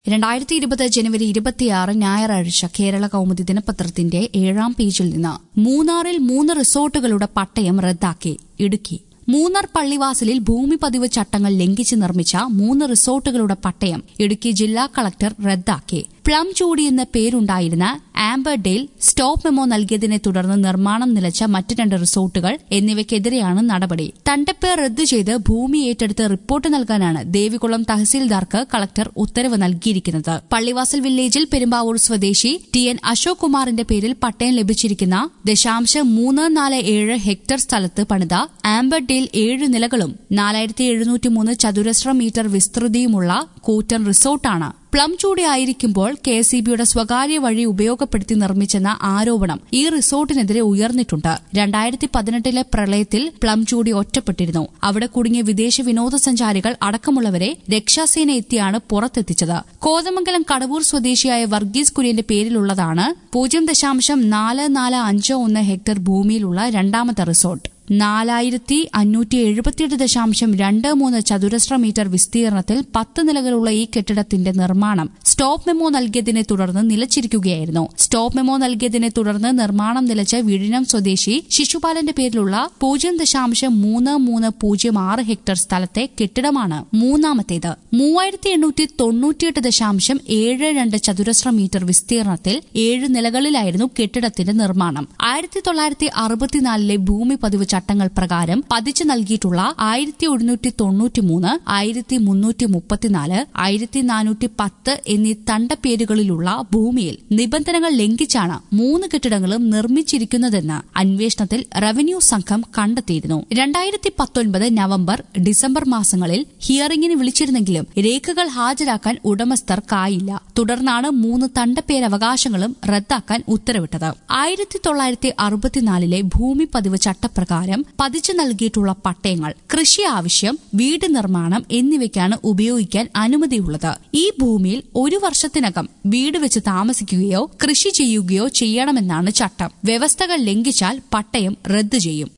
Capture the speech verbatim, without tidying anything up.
രണ്ടായിരത്തി ഇരുപത് ജനുവരി ഇരുപത്തിയാറ് ഞായറാഴ്ച കേരള കൗമുദി ദിനപത്രത്തിന്റെ ഏഴാം പേജിൽ നിന്ന് മൂന്നാറിൽ മൂന്ന് റിസോർട്ടുകളുടെ പട്ടയം റദ്ദാക്കി ഇടുക്കി. മൂന്നാർ പള്ളിവാസലിൽ ഭൂമി പതിവ് ചട്ടങ്ങൾ ലംഘിച്ച് നിർമ്മിച്ച മൂന്ന് റിസോർട്ടുകളുടെ പട്ടയം ഇടുക്കി ജില്ലാ കളക്ടർ റദ്ദാക്കി. പ്ലം ചൂടി എന്ന പേരുണ്ടായിരുന്ന ആംബർഡേൽ സ്റ്റോപ്പ് മെമ്മോ നൽകിയതിനെ തുടർന്ന് നിർമ്മാണം നിലച്ച മറ്റ് രണ്ട് റിസോർട്ടുകൾ എന്നിവയ്ക്കെതിരെയാണ് നടപടി. തണ്ടപ്പേർ റദ്ദു ചെയ്ത് ഭൂമി ഏറ്റെടുത്ത് റിപ്പോർട്ട് നൽകാനാണ് ദേവികുളം തഹസീൽദാർക്ക് കളക്ടർ ഉത്തരവ് നൽകിയിരിക്കുന്നത്. പള്ളിവാസൽ വില്ലേജിൽ പെരുമ്പാവൂർ സ്വദേശി ടി എൻ അശോക് കുമാറിന്റെ പേരിൽ പട്ടയം ലഭിച്ചിരിക്കുന്ന ദശാംശം മൂന്ന് നാല് ഏഴ് ഹെക്ടർ സ്ഥലത്ത് പണിത ആംബർഡേൽ ഏഴ് നിലകളും നാലായിരത്തി എഴുന്നൂറ്റി മൂന്ന് ചതുരശ്ര മീറ്റർ വിസ്തൃതിയുമുള്ള കൂറ്റൻ റിസോർട്ടാണ്. പ്ലം ചൂടി ആയിരിക്കുമ്പോൾ കെ എസ് ഇ ബിയുടെ സ്വകാര്യ വഴി ഉപയോഗപ്പെടുത്തി നിർമ്മിച്ചെന്ന ആരോപണം ഈ റിസോർട്ടിനെതിരെ ഉയർന്നിട്ടുണ്ട്. രണ്ടായിരത്തി പതിനെട്ടിലെ പ്രളയത്തിൽ പ്ലം ചൂടി ഒറ്റപ്പെട്ടിരുന്നു. അവിടെ കുടുങ്ങിയ വിദേശ വിനോദസഞ്ചാരികൾ അടക്കമുള്ളവരെ രക്ഷാസേന എത്തിയാണ് പുറത്തെത്തിച്ചത്. കോതമംഗലം കടവൂർ സ്വദേശിയായ വർഗീസ് കുര്യന്റെ പേരിലുള്ളതാണ് പൂജ്യം ദശാംശം നാല് നാല് അഞ്ച് ഒന്ന് ഹെക്ടർ ഭൂമിയിലുള്ള രണ്ടാമത്തെ റിസോർട്ട്. നാലായിരത്തി അഞ്ഞൂറ്റി എഴുപത്തിയെട്ട് ദശാംശം രണ്ട് മൂന്ന് ചതുരശ്ര മീറ്റർ വിസ്തീർണത്തിൽ പത്ത് നിലകളുള്ള ഈ കെട്ടിടത്തിന്റെ നിർമ്മാണം സ്റ്റോപ്പ് മെമ്മോ നൽകിയതിനെ തുടർന്ന് നിലച്ചിരിക്കുകയായിരുന്നു. സ്റ്റോപ്പ് മെമ്മോ നൽകിയതിനെ തുടർന്ന് നിർമ്മാണം നിലച്ച വിഴിഞ്ഞം സ്വദേശി ശിശുപാലന്റെ പേരിലുള്ള പൂജ്യം ദശാംശം മൂന്ന് മൂന്ന് പൂജ്യം ആറ് ഹെക്ടർ സ്ഥലത്തെ കെട്ടിടമാണ് മൂന്നാമത്തേത്. മൂവായിരത്തി എണ്ണൂറ്റി തൊണ്ണൂറ്റിയെട്ട് ദശാംശം ഏഴ് രണ്ട് ചതുരശ്ര മീറ്റർ വിസ്തീർണത്തിൽ ഏഴ് നിലകളിലായിരുന്നു കെട്ടിടത്തിന്റെ നിർമ്മാണം. ആയിരത്തി തൊള്ളായിരത്തി അറുപത്തിനാലിലെ ഭൂമി പതിവ് ചട്ടങ്ങൾ പ്രകാരം പതിച്ചു നൽകിയിട്ടുള്ള ആയിരത്തി ഒരുന്നൂറ്റി തൊണ്ണൂറ്റിമൂന്ന് ആയിരത്തി മുന്നൂറ്റി മുപ്പത്തിനാല് ആയിരത്തി നാനൂറ്റി പത്ത് എന്നീ തണ്ടപ്പേരുകളിലുള്ള ഭൂമിയിൽ നിബന്ധനകൾ ലംഘിച്ചാണ് മൂന്ന് കെട്ടിടങ്ങളും നിർമ്മിച്ചിരിക്കുന്നതെന്ന് അന്വേഷണത്തിൽ റവന്യൂ സംഘം കണ്ടെത്തിയിരുന്നു. രണ്ടായിരത്തി പത്തൊൻപത് നവംബർ ഡിസംബർ മാസങ്ങളിൽ ഹിയറിംഗിന് വിളിച്ചിരുന്നെങ്കിലും രേഖകൾ ഹാജരാക്കാൻ ഉടമസ്ഥർക്കായില്ല. തുടർന്നാണ് മൂന്ന് തണ്ടപ്പേരവകാശങ്ങളും റദ്ദാക്കാൻ ഉത്തരവിട്ടത്. ആയിരത്തി തൊള്ളായിരത്തി അറുപത്തിനാലിലെ ഭൂമി പതിവ് ചട്ടപ്രകാരം പതിച്ചു നൽകിയിട്ടുള്ള പട്ടയങ്ങൾ കൃഷി ആവശ്യം, വീട് നിർമ്മാണം എന്നിവയ്ക്കാണ് ഉപയോഗിക്കാൻ അനുമതിയുള്ളത്. ഈ ഭൂമിയിൽ ഒരു വർഷത്തിനകം വീട് വെച്ച് താമസിക്കുകയോ കൃഷി ചെയ്യുകയോ ചെയ്യണമെന്നാണ് ചട്ടം. വ്യവസ്ഥകൾ ലംഘിച്ചാൽ പട്ടയം റദ്ദു ചെയ്യും.